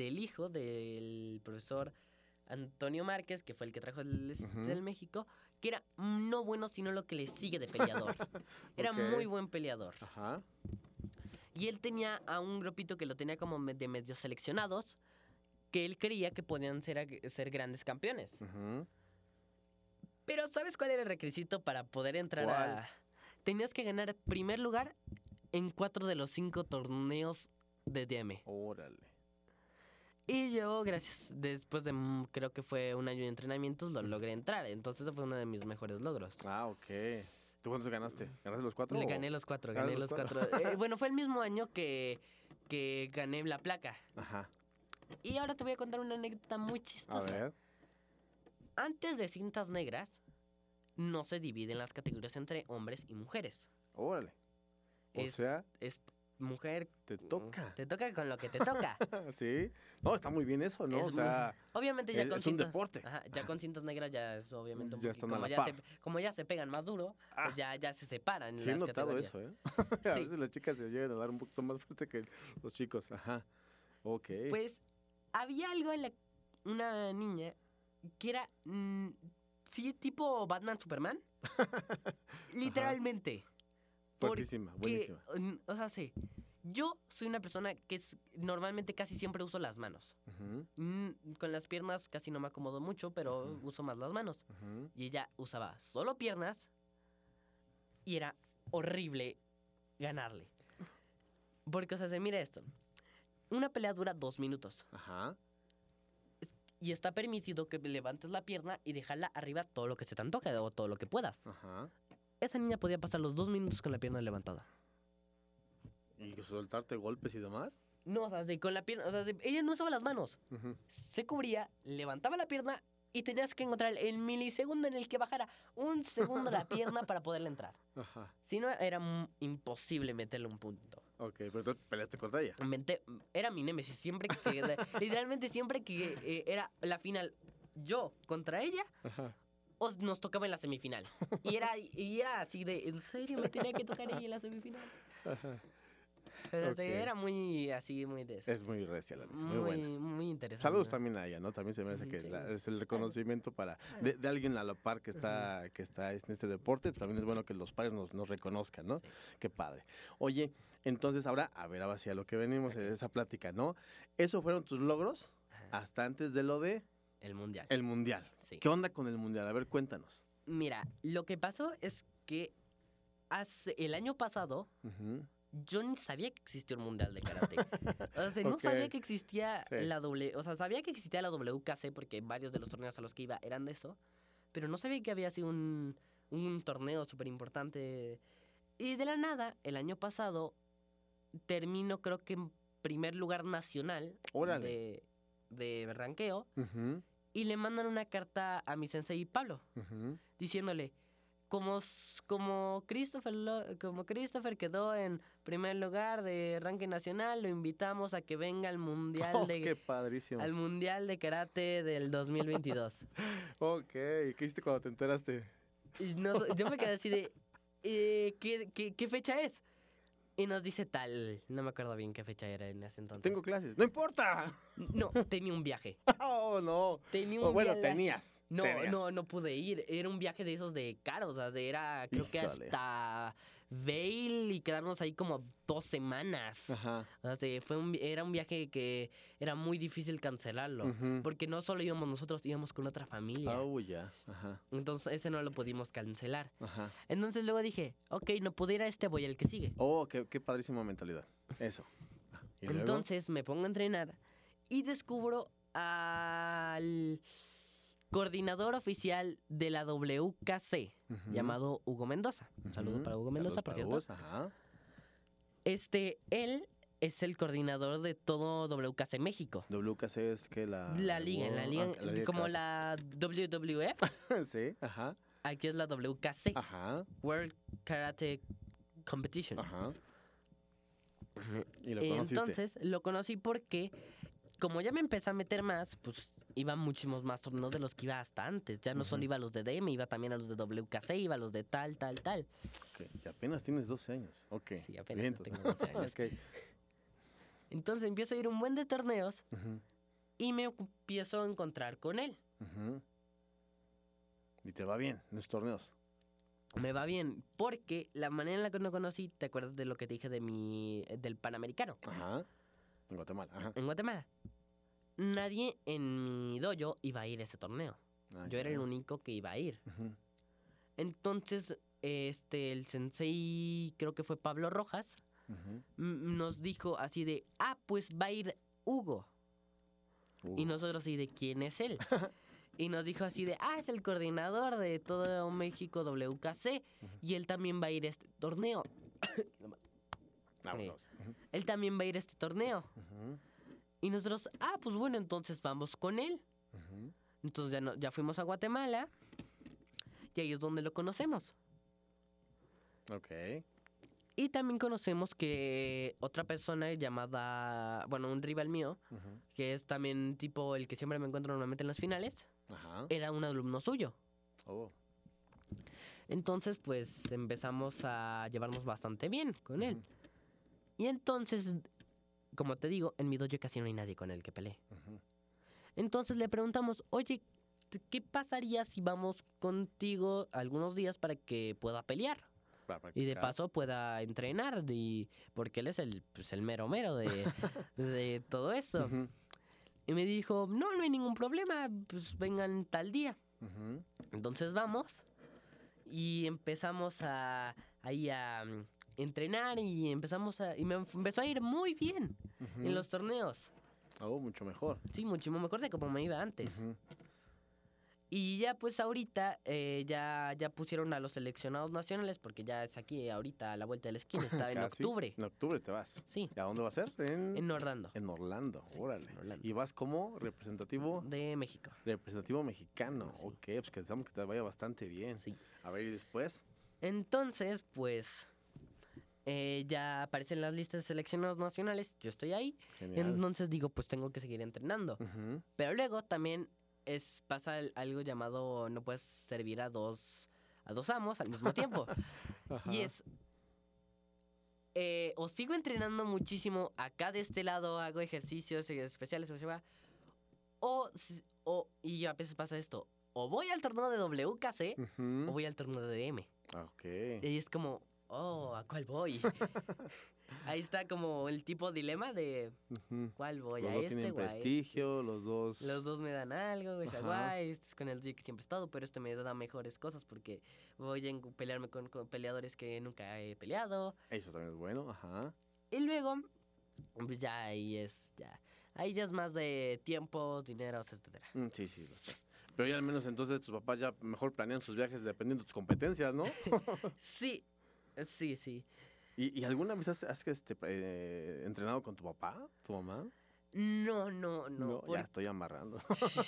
Speaker 3: del profesor Antonio Márquez, que fue el que trajo
Speaker 2: Ujú.
Speaker 3: del México, que era no bueno, sino lo que le sigue de peleador. Era
Speaker 2: Ok.
Speaker 3: muy buen peleador.
Speaker 2: Ajá.
Speaker 3: Y él tenía a un grupito que lo tenía como de medio seleccionados, que él creía que podían ser grandes campeones.
Speaker 2: Ujú.
Speaker 3: Pero ¿sabes cuál era el requisito para poder entrar
Speaker 2: ¿Cuál?
Speaker 3: Tenías que ganar primer lugar en 4 de los 5 torneos de DM.
Speaker 2: Órale.
Speaker 3: Y yo, después de creo que fue un año de entrenamientos, lo logré entrar. Entonces, eso fue uno de mis mejores logros.
Speaker 2: Ah, ok. ¿Tú cuántos ganaste? ¿Ganaste los 4?
Speaker 3: Le gané los 4,
Speaker 2: ¿Ganaste
Speaker 3: gané
Speaker 2: los
Speaker 3: los 4. Bueno, fue el mismo año que gané la placa.
Speaker 2: Ajá.
Speaker 3: Y ahora te voy a contar una anécdota muy
Speaker 2: A
Speaker 3: chistosa.
Speaker 2: ver.
Speaker 3: Antes de cintas negras, no se dividen las categorías entre hombres y mujeres.
Speaker 2: Órale. O
Speaker 3: Es-
Speaker 2: sea,
Speaker 3: Es mujer...
Speaker 2: Te toca.
Speaker 3: Te toca con lo que te toca.
Speaker 2: Sí. No, está muy bien eso, ¿no?
Speaker 3: Es
Speaker 2: O sea,
Speaker 3: obviamente ya con
Speaker 2: es un
Speaker 3: cintas...
Speaker 2: deporte.
Speaker 3: Ajá, ya con cintas negras ya es obviamente un
Speaker 2: Ya
Speaker 3: poquito...
Speaker 2: están a
Speaker 3: Como
Speaker 2: la
Speaker 3: ya,
Speaker 2: par.
Speaker 3: como ya se pegan más duro,
Speaker 2: Ah.
Speaker 3: pues ya se separan
Speaker 2: Sí he
Speaker 3: las
Speaker 2: notado
Speaker 3: categorías.
Speaker 2: eso, ¿eh? A
Speaker 3: Sí.
Speaker 2: veces las chicas se llegan a dar un poquito más fuerte que los chicos. Ajá. Ok.
Speaker 3: Pues había algo en una niña que era... sí, tipo Batman, Superman. Literalmente.
Speaker 2: Fuertísima, buenísima.
Speaker 3: O sea, sí. Yo soy una persona que normalmente casi siempre uso las manos.
Speaker 2: Ujú,
Speaker 3: Con las piernas casi no me acomodo mucho, pero
Speaker 2: Ujú.
Speaker 3: uso más las manos.
Speaker 2: ujú.
Speaker 3: Y ella usaba solo piernas y era horrible ganarle. Porque, o sea, mira esto. Una pelea dura 2 minutos.
Speaker 2: Ajá.
Speaker 3: Y está permitido que levantes la pierna y dejarla arriba todo lo que se te antoje o todo lo que puedas.
Speaker 2: Ajá.
Speaker 3: Esa niña podía pasar los 2 minutos con la pierna levantada.
Speaker 2: ¿Y soltarte golpes y demás?
Speaker 3: No, o sea, con la pierna, o sea, ella no usaba las manos.
Speaker 2: Ujú.
Speaker 3: Se cubría, levantaba la pierna y tenías que encontrar el milisegundo en el que bajara un segundo la pierna para poderle entrar.
Speaker 2: Ajá.
Speaker 3: Si no, era imposible meterle un punto.
Speaker 2: Ok, pero tú peleaste contra ella.
Speaker 3: Era mi némesis. Siempre que, literalmente siempre que era la final yo contra ella,
Speaker 2: Ajá.
Speaker 3: o nos tocaba en la semifinal. Y era así de, ¿en serio me tenía que tocar ella en la semifinal?
Speaker 2: Ajá.
Speaker 3: Pero,
Speaker 2: Ok.
Speaker 3: era muy así, muy de eso.
Speaker 2: Es muy recia la niña, muy buena.
Speaker 3: Muy interesante.
Speaker 2: Saludos también a ella, ¿no? También se merece
Speaker 3: Ujú,
Speaker 2: que
Speaker 3: sí.
Speaker 2: es el reconocimiento de alguien a la par que está en este deporte. También es bueno que los padres nos reconozcan, ¿no?
Speaker 3: Sí.
Speaker 2: Qué padre. Oye, entonces ahora hacia lo que venimos de esa plática, ¿no? ¿Esos fueron tus logros
Speaker 3: Ajá.
Speaker 2: hasta antes de lo de
Speaker 3: El mundial.
Speaker 2: el Mundial?
Speaker 3: Sí.
Speaker 2: ¿Qué onda con el Mundial? A ver, cuéntanos.
Speaker 3: Mira, lo que pasó es que el año pasado
Speaker 2: Ujú.
Speaker 3: yo ni sabía que existía un mundial de karate. O sea, no
Speaker 2: Ok.
Speaker 3: sabía que existía
Speaker 2: Sí.
Speaker 3: o sea, sabía que existía la WKC porque varios de los torneos a los que iba eran de eso, pero no sabía que había sido un torneo súper importante. Y de la nada, el año pasado, termino creo que en primer lugar nacional
Speaker 2: Órale.
Speaker 3: de ranqueo
Speaker 2: Ujú,
Speaker 3: y le mandan una carta a mi sensei Pablo
Speaker 2: ujú.
Speaker 3: diciéndole, como Christopher quedó en primer lugar de ranking nacional, lo invitamos a que venga al mundial
Speaker 2: Oh, qué padrísimo.
Speaker 3: al mundial de karate del 2022.
Speaker 2: Ok, ¿qué hiciste cuando te enteraste?
Speaker 3: Y yo me quedé así de, ¿qué fecha es? Y nos dice tal, no me acuerdo bien qué fecha era en ese entonces.
Speaker 2: Tengo clases. ¡No importa!
Speaker 3: No, tenía un viaje.
Speaker 2: ¡Oh, no!
Speaker 3: Tenía
Speaker 2: Oh,
Speaker 3: un
Speaker 2: bueno,
Speaker 3: viaje.
Speaker 2: tenías.
Speaker 3: No pude ir. Era un viaje de esos de caros. O sea, era creo que
Speaker 2: Híjole.
Speaker 3: hasta Vail y quedarnos ahí como 2 semanas.
Speaker 2: Ajá.
Speaker 3: O sea, era un viaje que era muy difícil cancelarlo.
Speaker 2: Ujú.
Speaker 3: Porque no solo íbamos nosotros, íbamos con otra familia.
Speaker 2: Oh, ya. Ajá.
Speaker 3: Entonces ese no lo pudimos cancelar.
Speaker 2: Ajá.
Speaker 3: Entonces luego dije, ok, no pude ir a este, voy al que sigue.
Speaker 2: Oh, qué padrísima mentalidad. Eso. ¿Y luego?
Speaker 3: Entonces me pongo a entrenar y descubro al coordinador oficial de la WKC,
Speaker 2: Ujú.
Speaker 3: llamado Hugo Mendoza. Un saludo
Speaker 2: Ujú.
Speaker 3: para Hugo Mendoza, por
Speaker 2: Saludos
Speaker 3: cierto.
Speaker 2: para Hugo, ajá.
Speaker 3: Él es el coordinador de todo WKC México.
Speaker 2: WKC es que la
Speaker 3: En la liga,
Speaker 2: de
Speaker 3: como
Speaker 2: karate.
Speaker 3: la WWF,
Speaker 2: Sí, ajá.
Speaker 3: aquí es la WKC,
Speaker 2: Ajá.
Speaker 3: World Karate Competition.
Speaker 2: Ajá. Y lo conociste.
Speaker 3: Entonces lo conocí porque, como ya me empecé a meter más, pues iba a muchísimos más torneos de los que iba hasta antes. Ya no solo
Speaker 2: Ujú.
Speaker 3: iba a los de DM, iba también a los de WKC, iba a los de tal.
Speaker 2: Ok, y apenas tienes 12 años. Ok.
Speaker 3: Sí, apenas
Speaker 2: Bien,
Speaker 3: tengo 12 años.
Speaker 2: Ok.
Speaker 3: Entonces empiezo a ir un buen de torneos
Speaker 2: Ujú,
Speaker 3: y me empiezo a encontrar con él.
Speaker 2: ujú. Y te va bien en los torneos.
Speaker 3: Me va bien, porque la manera en la que lo conocí, ¿te acuerdas de lo que te dije del Panamericano?
Speaker 2: Ajá. En Guatemala. Ajá.
Speaker 3: En Guatemala. Nadie en mi dojo iba a ir a ese torneo.
Speaker 2: Ah,
Speaker 3: Yo era
Speaker 2: ya.
Speaker 3: el único que iba a ir.
Speaker 2: Ujú.
Speaker 3: Entonces, el sensei, creo que fue Pablo Rojas,
Speaker 2: Ujú.
Speaker 3: nos dijo así de, pues va a ir Hugo. Y nosotros así de, ¿quién es él? Y nos dijo así de, es el coordinador de todo México WKC. Y él también va a ir a este torneo.
Speaker 2: Vámonos. Ujú.
Speaker 3: Él también va a ir a este torneo.
Speaker 2: Ujú.
Speaker 3: Y nosotros, pues bueno, entonces vamos con él.
Speaker 2: Ujú.
Speaker 3: Entonces ya fuimos a Guatemala. Y ahí es donde lo conocemos.
Speaker 2: Ok.
Speaker 3: Y también conocemos que otra persona llamada, bueno, un rival mío,
Speaker 2: Ujú.
Speaker 3: que es también tipo el que siempre me encuentro normalmente en las finales,
Speaker 2: Ajá.
Speaker 3: era un alumno suyo.
Speaker 2: Oh.
Speaker 3: Entonces, pues empezamos a llevarnos bastante bien con él.
Speaker 2: Ujú.
Speaker 3: Y entonces, como te digo, en mi dojo casi no hay nadie con el que peleé.
Speaker 2: Ujú.
Speaker 3: Entonces le preguntamos, oye, ¿qué pasaría si vamos contigo algunos días para que pueda pelear?
Speaker 2: Para
Speaker 3: Y de
Speaker 2: practicar.
Speaker 3: paso pueda entrenar, porque él es el mero mero de todo esto.
Speaker 2: Ujú.
Speaker 3: Y me dijo, no hay ningún problema, pues vengan tal día.
Speaker 2: Ujú.
Speaker 3: Entonces vamos y empezamos ahí a entrenar y y me empezó a ir muy bien
Speaker 2: Ujú.
Speaker 3: en los torneos.
Speaker 2: Oh, mucho mejor.
Speaker 3: Sí, muchísimo mejor de como me iba antes.
Speaker 2: Ujú.
Speaker 3: Y ya pues ahorita ya pusieron a los seleccionados nacionales porque ya es aquí ahorita a la vuelta de la esquina, está en
Speaker 2: Casi.
Speaker 3: octubre.
Speaker 2: En octubre te vas.
Speaker 3: Sí,
Speaker 2: ¿Y a dónde va a ser?
Speaker 3: en Orlando,
Speaker 2: En Orlando,
Speaker 3: Sí,
Speaker 2: órale.
Speaker 3: en Orlando.
Speaker 2: ¿Y vas como representativo?
Speaker 3: de México.
Speaker 2: Representativo mexicano.
Speaker 3: Sí.
Speaker 2: Ok, pues que deseamos que te vaya bastante bien.
Speaker 3: Sí.
Speaker 2: A ver, ¿y después?
Speaker 3: Entonces, pues ya aparecen las listas de seleccionados nacionales, yo estoy ahí.
Speaker 2: Genial.
Speaker 3: Entonces digo, pues tengo que seguir entrenando.
Speaker 2: Ujú.
Speaker 3: Pero luego también pasa algo llamado no puedes servir a dos amos al mismo tiempo.
Speaker 2: Ajá.
Speaker 3: Y es o sigo entrenando muchísimo acá de este lado, hago ejercicios especiales, y a veces pasa esto, o voy al torneo de WKC
Speaker 2: Ujú.
Speaker 3: o voy al torneo de DM.
Speaker 2: Ah, ok.
Speaker 3: Y es como, ¿a cuál voy? Ahí está como el tipo dilema de
Speaker 2: Ujú.
Speaker 3: ¿cuál voy?
Speaker 2: Los
Speaker 3: ¿A
Speaker 2: dos
Speaker 3: este
Speaker 2: tienen
Speaker 3: o a este?
Speaker 2: prestigio, los dos.
Speaker 3: Los dos me dan algo, güey,
Speaker 2: Ajá.
Speaker 3: Shaguay, este es con el que siempre he estado, pero este me da mejores cosas porque voy a pelearme con peleadores que nunca he peleado.
Speaker 2: Eso también es bueno, ajá.
Speaker 3: Y luego, pues ya ahí ya es más de tiempo, dinero, etcétera.
Speaker 2: Sí, sí, lo sé. Pero ya al menos entonces tus papás ya mejor planean sus viajes dependiendo de tus competencias, ¿no?
Speaker 3: Sí.
Speaker 2: ¿Y alguna vez has entrenado con tu papá, tu mamá?
Speaker 3: No,
Speaker 2: Ya estoy amarrando.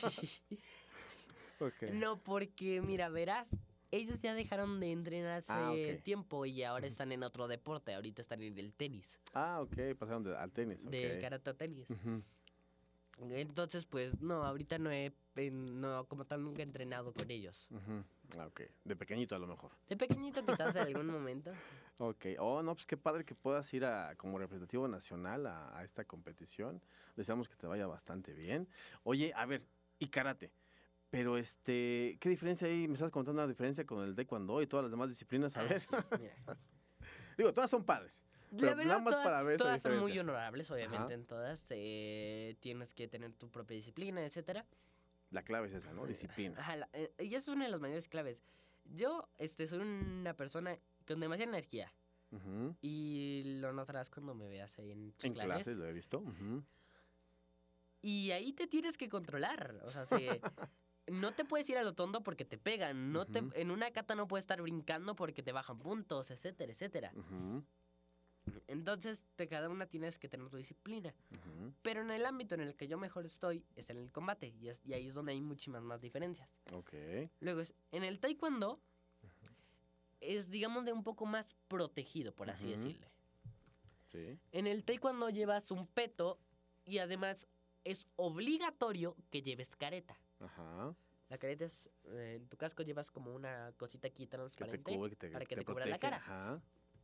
Speaker 2: Ok.
Speaker 3: No, porque mira, verás, ellos ya dejaron de entrenar hace
Speaker 2: Ok.
Speaker 3: tiempo y ahora
Speaker 2: Ujú.
Speaker 3: están en otro deporte, ahorita están en el tenis,
Speaker 2: Ah, ok, pasaron al tenis, ok.
Speaker 3: de karate a tenis.
Speaker 2: Ujú.
Speaker 3: Entonces, pues no, ahorita no, como tal, nunca he entrenado con ellos.
Speaker 2: Ujú. Ah, ok. De pequeñito a lo mejor.
Speaker 3: De pequeñito quizás en algún momento.
Speaker 2: Ok. Oh, no, pues qué padre que puedas ir como representativo nacional a esta competición. Deseamos que te vaya bastante bien. Oye, a ver, y karate. Pero ¿qué diferencia hay? Me estás contando una diferencia con el taekwondo y todas las demás disciplinas. A ver,
Speaker 3: Sí, mira.
Speaker 2: digo, todas son padres.
Speaker 3: La
Speaker 2: Pero
Speaker 3: verdad,
Speaker 2: nada más para ver esa
Speaker 3: todas son muy
Speaker 2: diferencia.
Speaker 3: honorables, obviamente,
Speaker 2: Ajá.
Speaker 3: en todas. Tienes que tener tu propia disciplina, etcétera.
Speaker 2: La clave es esa, ¿no? Disciplina.
Speaker 3: Ajá, y es una de las mayores claves. Yo soy una persona con demasiada energía.
Speaker 2: Ujú.
Speaker 3: Y lo notarás cuando me veas ahí en tus
Speaker 2: En
Speaker 3: clases.
Speaker 2: clases lo he visto. Ujú.
Speaker 3: Y ahí te tienes que controlar. O sea, no te puedes ir a lo tonto porque te pegan.
Speaker 2: Ujú.
Speaker 3: En una kata no puedes estar brincando porque te bajan puntos, etcétera, etcétera.
Speaker 2: Ujú.
Speaker 3: Entonces, cada una tienes que tener tu disciplina.
Speaker 2: Ujú.
Speaker 3: Pero en el ámbito en el que yo mejor estoy es en el combate. Y ahí es donde hay muchísimas más diferencias.
Speaker 2: Ok.
Speaker 3: Luego, en el taekwondo es, digamos, de un poco más protegido, por así
Speaker 2: Ujú.
Speaker 3: decirle.
Speaker 2: Sí.
Speaker 3: En el taekwondo llevas un peto y además es obligatorio que lleves careta.
Speaker 2: Ajá.
Speaker 3: La careta es, en tu casco llevas como una cosita aquí
Speaker 2: Que te
Speaker 3: transparente
Speaker 2: cubre,
Speaker 3: para que te cubra
Speaker 2: protege.
Speaker 3: la cara.
Speaker 2: Ajá.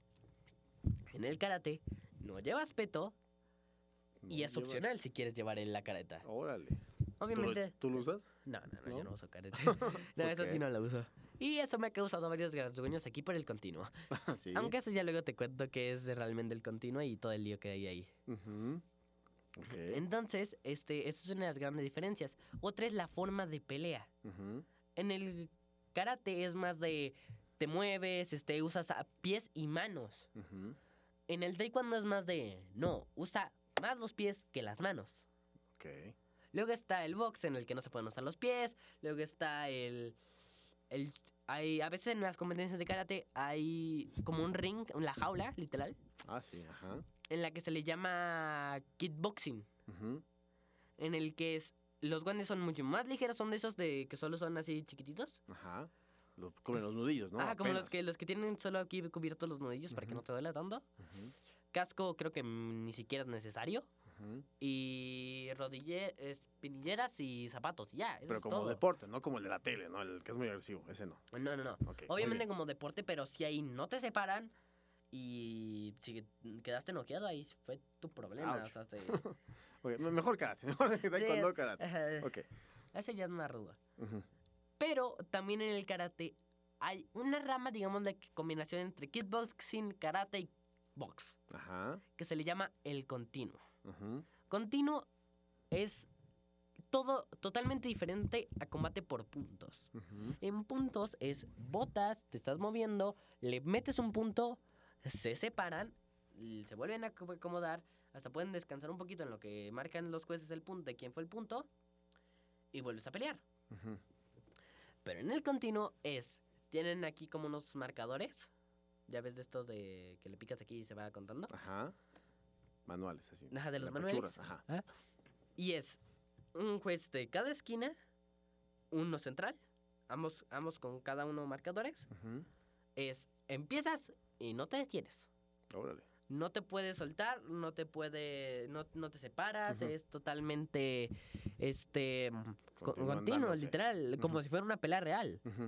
Speaker 3: En el karate no llevas peto y
Speaker 2: No
Speaker 3: es opcional
Speaker 2: llevas-
Speaker 3: si quieres llevar la careta.
Speaker 2: Órale.
Speaker 3: Obviamente.
Speaker 2: ¿Tú lo usas?
Speaker 3: No,
Speaker 2: ¿No?
Speaker 3: yo no uso careta. No, eso
Speaker 2: Ok.
Speaker 3: sí no lo uso. Y eso me ha causado varios rasguños aquí por el continuo.
Speaker 2: Sí.
Speaker 3: Aunque eso ya luego te cuento que es realmente el continuo y todo el lío que hay ahí.
Speaker 2: Ujú. Ok.
Speaker 3: Entonces, esa es una de las grandes diferencias. Otra es la forma de pelea.
Speaker 2: Ujú.
Speaker 3: En el karate es más de te mueves, usas pies y manos.
Speaker 2: Ujú.
Speaker 3: En el taekwondo es más de no, usa más los pies que las manos.
Speaker 2: Ok.
Speaker 3: Luego está el box en el que no se pueden usar los pies. Luego está a veces en las competencias de karate hay como un ring, la jaula, literal,
Speaker 2: Ah, sí, ajá.
Speaker 3: en la que se le llama kickboxing.
Speaker 2: Ujú.
Speaker 3: En el que los guantes son mucho más ligeros, son de esos de que solo son así chiquititos.
Speaker 2: Ajá. cubren los nudillos, ¿no?
Speaker 3: como
Speaker 2: Apenas.
Speaker 3: los que tienen solo aquí cubiertos los nudillos para que no te duela tanto.
Speaker 2: Ujú,
Speaker 3: Casco creo que ni siquiera es necesario.
Speaker 2: ujú.
Speaker 3: Y espinilleras y zapatos, y ya, eso
Speaker 2: Pero
Speaker 3: es
Speaker 2: como
Speaker 3: todo.
Speaker 2: deporte, no como el de la tele, ¿no? El que es muy agresivo, ese no.
Speaker 3: No.
Speaker 2: Ok, muy
Speaker 3: Obviamente
Speaker 2: bien.
Speaker 3: como deporte, pero si ahí no te separan y si quedaste noqueado, ahí fue tu problema.
Speaker 2: Ouch.
Speaker 3: O sea,
Speaker 2: Ok, mejor karate, mejor taekwondo karate.
Speaker 3: ajá,
Speaker 2: Ok.
Speaker 3: ese ya es una ruda.
Speaker 2: Ujú.
Speaker 3: Pero también en el karate hay una rama, digamos, de combinación entre kickboxing, karate y box,
Speaker 2: Ajá.
Speaker 3: que se le llama el continuo.
Speaker 2: Ujú.
Speaker 3: Continuo es todo totalmente diferente a combate por puntos.
Speaker 2: Ujú.
Speaker 3: En puntos es botas, te estás moviendo, le metes un punto, se separan, se vuelven a acomodar, hasta pueden descansar un poquito en lo que marcan los jueces el punto de quién fue el punto y vuelves a pelear.
Speaker 2: Ujú.
Speaker 3: Pero en el continuo tienen aquí como unos marcadores, ya ves de estos de que le picas aquí y se va contando.
Speaker 2: Ajá. Manuales, así.
Speaker 3: Ajá, de los
Speaker 2: La
Speaker 3: manuales.
Speaker 2: pechuras, ajá.
Speaker 3: Y es un juez de cada esquina, uno central, ambos con cada uno marcadores.
Speaker 2: Ujú.
Speaker 3: Empiezas y no te detienes.
Speaker 2: Órale.
Speaker 3: No te puedes soltar, no te separas,
Speaker 2: Ujú.
Speaker 3: es totalmente
Speaker 2: Continúan
Speaker 3: continuo,
Speaker 2: dándose.
Speaker 3: literal, como
Speaker 2: Ujú.
Speaker 3: si fuera una pelea real.
Speaker 2: Ujú.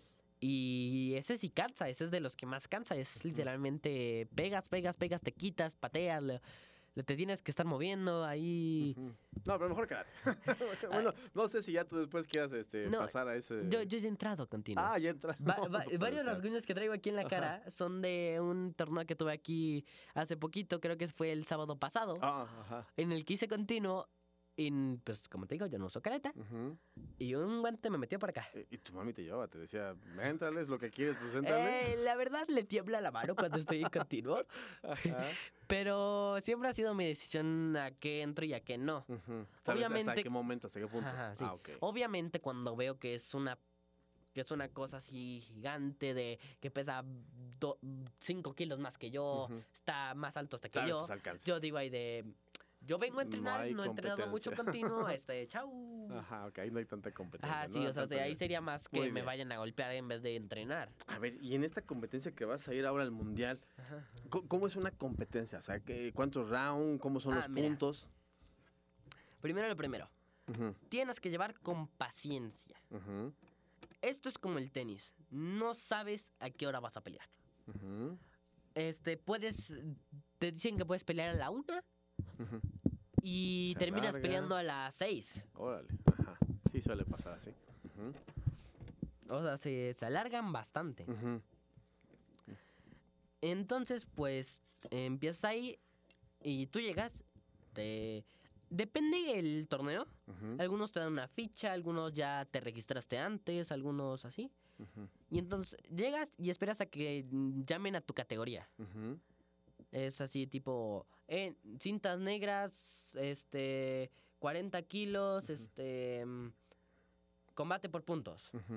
Speaker 3: Y ese sí cansa, ese es de los que más cansa, es
Speaker 2: Ujú.
Speaker 3: literalmente pegas, te quitas, pateas, te tienes que estar moviendo ahí.
Speaker 2: Ujú. No, pero mejor karate. Bueno, no sé si ya tú después quieras
Speaker 3: No,
Speaker 2: pasar a ese.
Speaker 3: Yo he entrado continuo.
Speaker 2: Ah, ya entra. No, no puede
Speaker 3: Varios
Speaker 2: ser.
Speaker 3: rasguños que traigo aquí en la
Speaker 2: Ajá.
Speaker 3: cara son de un torneo que tuve aquí hace poquito, creo que fue el sábado pasado,
Speaker 2: Ajá.
Speaker 3: en el que hice continuo. Y pues como te digo, yo no uso careta.
Speaker 2: Ujú.
Speaker 3: Y un guante me metió por acá.
Speaker 2: Y tu mami te llevaba, te decía, éntrales lo que quieres, pues éntrale.
Speaker 3: La verdad le tiembla la mano cuando estoy en continuo.
Speaker 2: Ajá.
Speaker 3: Pero siempre ha sido mi decisión a qué entro y a qué no.
Speaker 2: Ujú. ¿Sabes
Speaker 3: Obviamente-
Speaker 2: hasta qué momento, hasta qué punto?
Speaker 3: Ajá, sí.
Speaker 2: Ah, ok.
Speaker 3: Obviamente cuando veo que es una cosa así gigante de que pesa 5 kilos más que yo,
Speaker 2: Ujú.
Speaker 3: está más alto hasta que
Speaker 2: Sabes
Speaker 3: yo.
Speaker 2: tus alcances.
Speaker 3: Yo digo ahí yo vengo a entrenar,
Speaker 2: hay
Speaker 3: no he entrenado mucho
Speaker 2: competencia.
Speaker 3: continuo, chau.
Speaker 2: Ajá, ok, ahí no hay tanta competencia.
Speaker 3: Ajá,
Speaker 2: ¿no?
Speaker 3: sí, o sea,
Speaker 2: Tanto
Speaker 3: de ahí
Speaker 2: nivel.
Speaker 3: sería más
Speaker 2: Muy
Speaker 3: que me
Speaker 2: bien.
Speaker 3: vayan a golpear en vez de entrenar.
Speaker 2: A ver, y en esta competencia que vas a ir ahora al Mundial,
Speaker 3: Ajá.
Speaker 2: ¿cómo es una competencia? O sea, ¿cuántos rounds? ¿Cómo son los
Speaker 3: Mira.
Speaker 2: puntos?
Speaker 3: Primero lo primero,
Speaker 2: Ujú,
Speaker 3: tienes que llevar con paciencia.
Speaker 2: ujú,
Speaker 3: Esto es como el tenis, no sabes a qué hora vas a pelear.
Speaker 2: ujú,
Speaker 3: Te dicen que puedes pelear a la 1
Speaker 2: ujú.
Speaker 3: y
Speaker 2: Se
Speaker 3: terminas
Speaker 2: alarga.
Speaker 3: peleando a las 6.
Speaker 2: Órale, ajá. Sí, suele pasar así. Ujú,
Speaker 3: O sea, se alargan bastante.
Speaker 2: ujú,
Speaker 3: Entonces, pues, empiezas ahí y tú llegas. Depende el torneo.
Speaker 2: ujú,
Speaker 3: Algunos te dan una ficha, algunos ya te registraste antes, algunos así.
Speaker 2: ujú,
Speaker 3: Y entonces llegas y esperas a que llamen a tu categoría.
Speaker 2: ujú.
Speaker 3: Es así, tipo, cintas negras, 40 kilos,
Speaker 2: Ujú.
Speaker 3: combate por puntos.
Speaker 2: Ujú.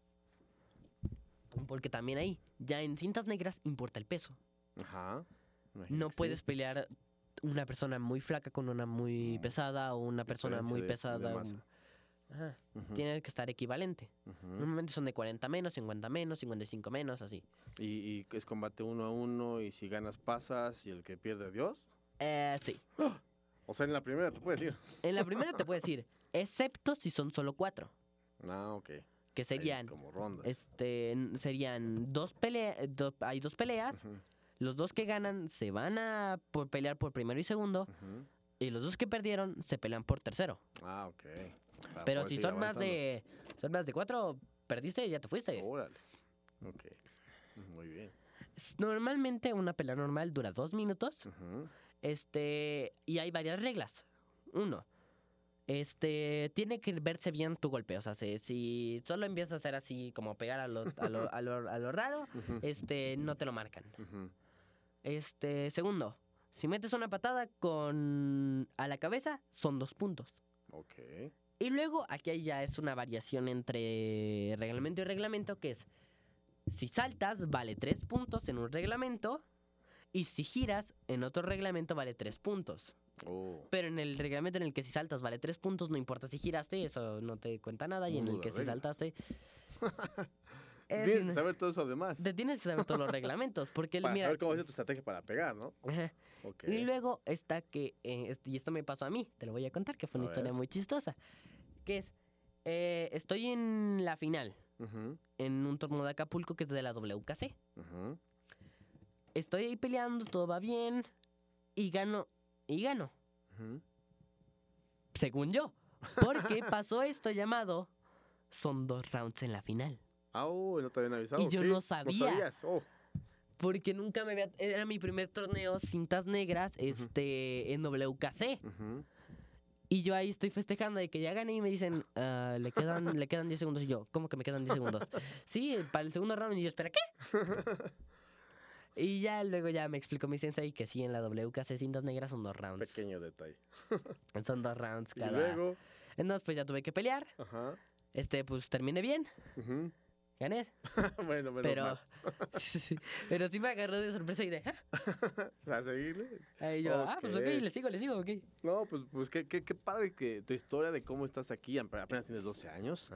Speaker 3: Porque también ahí, ya en cintas negras importa el peso.
Speaker 2: Ajá. imagino
Speaker 3: No
Speaker 2: que sí.
Speaker 3: puedes pelear una persona muy flaca con una muy pesada o una persona muy
Speaker 2: Diferencia de
Speaker 3: pesada.
Speaker 2: masa.
Speaker 3: Ajá.
Speaker 2: Ujú,
Speaker 3: Tiene que estar equivalente.
Speaker 2: ujú.
Speaker 3: Normalmente son de 40 menos, 50 menos, 55 menos, así.
Speaker 2: Y es combate 1-1 y si ganas pasas y el que pierde Dios.
Speaker 3: Sí.
Speaker 2: O sea, en la primera te puedes ir.
Speaker 3: En la primera te puedo decir, excepto si son solo 4,
Speaker 2: Ah, ok.
Speaker 3: que
Speaker 2: Ahí
Speaker 3: serían,
Speaker 2: como rondas.
Speaker 3: serían hay 2 peleas,
Speaker 2: Ujú,
Speaker 3: los 2 que ganan se van a pelear por primero y segundo,
Speaker 2: ujú.
Speaker 3: y los 2 que perdieron se pelean por tercero.
Speaker 2: Ah, ok. Para
Speaker 3: Pero
Speaker 2: poder
Speaker 3: si
Speaker 2: seguir
Speaker 3: son más de 4, perdiste y ya te fuiste.
Speaker 2: avanzando. Órale. Ok. Muy bien.
Speaker 3: Normalmente una pelea normal dura 2 minutos.
Speaker 2: Ujú,
Speaker 3: Y hay varias reglas. 1, tiene que verse bien tu golpe. O sea, si solo empiezas a hacer así, como pegar a lo raro,
Speaker 2: ujú,
Speaker 3: no te lo marcan.
Speaker 2: ujú.
Speaker 3: Segundo, si metes una patada a la cabeza, son 2 puntos.
Speaker 2: Ok.
Speaker 3: Y luego, aquí ya es una variación entre reglamento y reglamento, que es, si saltas, vale 3 puntos en un reglamento, y si giras, en otro reglamento vale 3 puntos.
Speaker 2: Oh.
Speaker 3: Pero en el reglamento en el que si saltas vale 3 puntos, no importa si giraste, eso no te cuenta nada. Y en el
Speaker 2: Mundo de
Speaker 3: que si
Speaker 2: reglas.
Speaker 3: saltaste...
Speaker 2: Tienes que saber todo eso además.
Speaker 3: Te tienes que saber todos los reglamentos. Porque,
Speaker 2: Para
Speaker 3: mira,
Speaker 2: saber cómo hacer tu estrategia para pegar, ¿no?
Speaker 3: ajá.
Speaker 2: Okay.
Speaker 3: Y luego está que, y esto me pasó a mí, te lo voy a contar, que fue una historia muy chistosa. Que es, estoy en la final, en un torneo de Acapulco que es de la WKC. Estoy ahí peleando, todo va bien, y gano. Según yo. Porque pasó esto llamado, son 2 rounds en la final.
Speaker 2: No te habían avisado.
Speaker 3: Y yo no sabía.
Speaker 2: ¿No sabías?
Speaker 3: Porque nunca me había... Era mi primer torneo cintas negras en WKC. Y yo ahí estoy festejando de que ya gané y me dicen, le quedan 10 segundos. Y yo, ¿cómo que me quedan 10 segundos? Sí, para el segundo round. Y yo, ¿espera qué? Y ya luego ya me explicó mi sensei que sí, en la WKC cintas negras son 2 rounds.
Speaker 2: Pequeño detalle.
Speaker 3: Son 2 rounds cada.
Speaker 2: Y luego...
Speaker 3: Entonces pues ya tuve que pelear. Pues terminé bien. Gané.
Speaker 2: Bueno, menos
Speaker 3: pero,
Speaker 2: mal.
Speaker 3: pero sí me agarró de sorpresa y de...
Speaker 2: ¿A seguirle?
Speaker 3: Ahí yo, pues ok, le sigo, ok.
Speaker 2: No, pues qué padre que tu historia de cómo estás aquí, apenas tienes 12 años.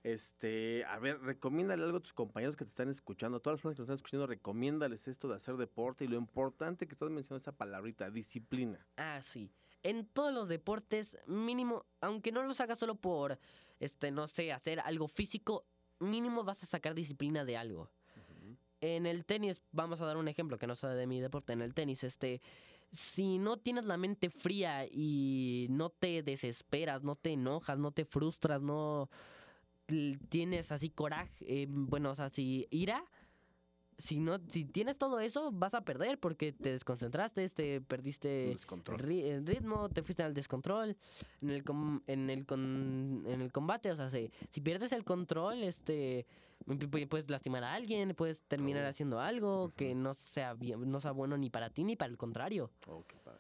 Speaker 2: A ver, recomiéndale algo a tus compañeros que te están escuchando, a todas las personas que nos están escuchando, recomiéndales esto de hacer deporte y lo importante que estás mencionando esa palabrita, disciplina.
Speaker 3: Sí. En todos los deportes, mínimo, aunque no los hagas solo por, no sé, hacer algo físico, mínimo vas a sacar disciplina de algo. En el tenis, vamos a dar un ejemplo que no sea de mi deporte. En el tenis, si no tienes la mente fría y no te desesperas, no te enojas, no te frustras, no tienes así coraje, si ira, si tienes todo eso, vas a perder porque te desconcentraste, perdiste el ritmo, te fuiste al descontrol en el combate. O sea, si pierdes el control, puedes lastimar a alguien, puedes terminar haciendo algo que no sea bueno ni para ti ni para el contrario.
Speaker 2: Qué padre.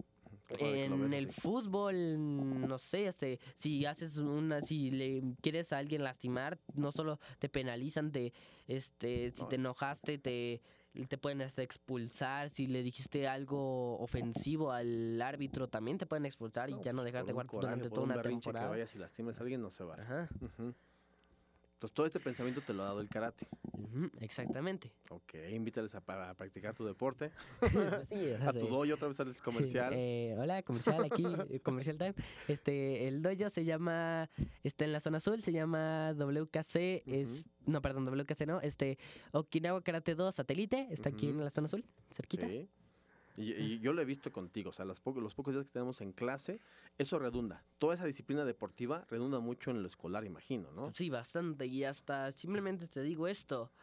Speaker 3: En el fútbol, no sé, si le quieres a alguien lastimar, no solo te penalizan, si te enojaste, te pueden expulsar. Si le dijiste algo ofensivo al árbitro, también te pueden expulsar y ya no dejarte jugar durante toda una temporada.
Speaker 2: Que vayas y lastimes a alguien, no se va.
Speaker 3: Ajá.
Speaker 2: Entonces, todo este pensamiento te lo ha dado el karate.
Speaker 3: Exactamente.
Speaker 2: Ok, invítales a practicar tu deporte.
Speaker 3: Sí,
Speaker 2: a tu dojo, otra vez al comercial.
Speaker 3: Hola, comercial aquí, Comercial Time. El dojo se llama, está en la zona azul, se llama WKC, WKC no, Okinawa Karate 2 Satélite, está aquí en la zona azul, cerquita.
Speaker 2: Sí. Y yo lo he visto contigo, o sea, los pocos días que tenemos en clase, eso redunda. Toda esa disciplina deportiva redunda mucho en lo escolar, imagino, ¿no?
Speaker 3: Sí, bastante. Y hasta simplemente te digo esto.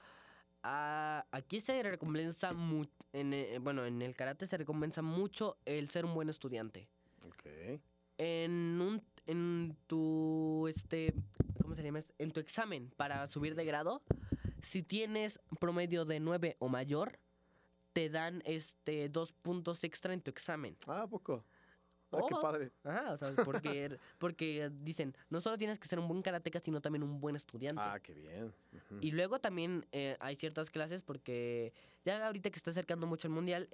Speaker 3: Aquí se recompensa mucho, en el karate se recompensa mucho el ser un buen estudiante.
Speaker 2: Ok.
Speaker 3: En tu, ¿cómo se llama? En tu examen para subir de grado, si tienes promedio de 9 o mayor, te dan 2 puntos extra en tu examen.
Speaker 2: ¿A poco? Qué padre.
Speaker 3: Ajá, o sea, porque dicen, no solo tienes que ser un buen karateca, sino también un buen estudiante.
Speaker 2: Qué bien.
Speaker 3: Y luego también hay ciertas clases, porque ya ahorita que está acercando mucho el mundial,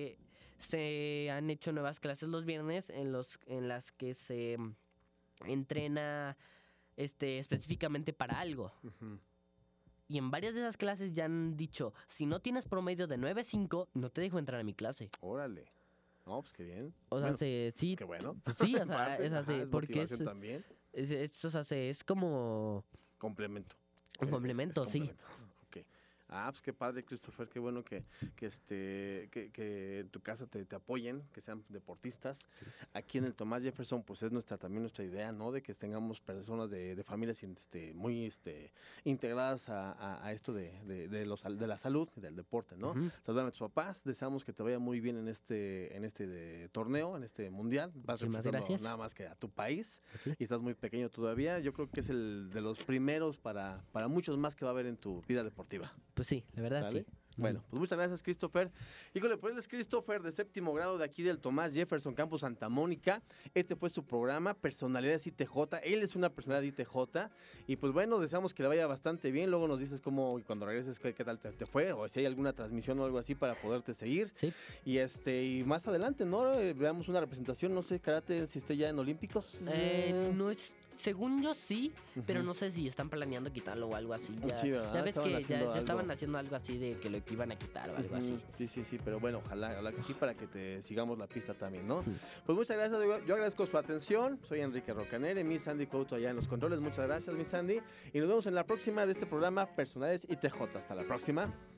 Speaker 3: se han hecho nuevas clases los viernes en las que se entrena específicamente para algo. Y en varias de esas clases ya han dicho, si no tienes promedio de 9.5, no te dejo entrar a mi clase.
Speaker 2: Órale. No, pues qué bien.
Speaker 3: O sea, sí.
Speaker 2: Qué bueno.
Speaker 3: Sí, o sea, es así. Porque
Speaker 2: también.
Speaker 3: Es como...
Speaker 2: Complemento.
Speaker 3: Un complemento, sí.
Speaker 2: Ok. Pues qué padre, Christopher. Qué bueno que en tu casa te apoyen, que sean deportistas. Sí. Aquí en el Thomas Jefferson, pues es también nuestra idea, ¿no? De que tengamos personas de familias muy integradas a esto de la salud y del deporte, ¿no? Saludame a tus papás. Deseamos que te vaya muy bien en este torneo, en este mundial. Vas representando nada más que a tu país. ¿Sí? Y estás muy pequeño todavía. Yo creo que es el de los primeros para muchos más que va a haber en tu vida deportiva.
Speaker 3: Pues sí, la verdad. ¿Sale? Sí.
Speaker 2: Bueno, pues muchas gracias, Christopher. Híjole, pues él es Christopher, de 7º grado de aquí del Thomas Jefferson Campus Santa Mónica. Este fue su programa, Personalidades ITJ. Él es una personalidad ITJ. Y pues bueno, deseamos que le vaya bastante bien. Luego nos dices cómo, cuando regreses, qué tal te fue, o si hay alguna transmisión o algo así para poderte seguir.
Speaker 3: Sí.
Speaker 2: Y más adelante, ¿no? Veamos una representación, no sé, karate, si esté ya en Olímpicos.
Speaker 3: No Según yo sí, pero no sé si están planeando quitarlo o algo así. Ya,
Speaker 2: Sí, ¿verdad?
Speaker 3: ya ves
Speaker 2: Estaban
Speaker 3: que
Speaker 2: haciendo
Speaker 3: ya estaban
Speaker 2: algo.
Speaker 3: haciendo algo así de que lo iban a quitar o algo así.
Speaker 2: Sí, pero bueno, ojalá que sí, para que te sigamos la pista también, ¿no?
Speaker 3: Sí.
Speaker 2: Pues muchas gracias, yo agradezco su atención. Soy Enrique Rocanere, Miss Sandy Couto allá en los controles. Muchas gracias, Miss Sandy. Y nos vemos en la próxima de este programa Personales y TJ. Hasta la próxima.